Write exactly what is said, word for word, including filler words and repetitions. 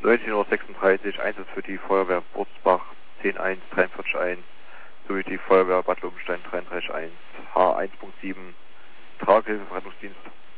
neunzehn Uhr sechsunddreißig Einsatz für die Feuerwehr Burzbach zehn eins dreiundvierzig eins sowie die Feuerwehr Bad Lobenstein dreiunddreißig eins H eins Punkt sieben Traghilfe Rettungsdienst.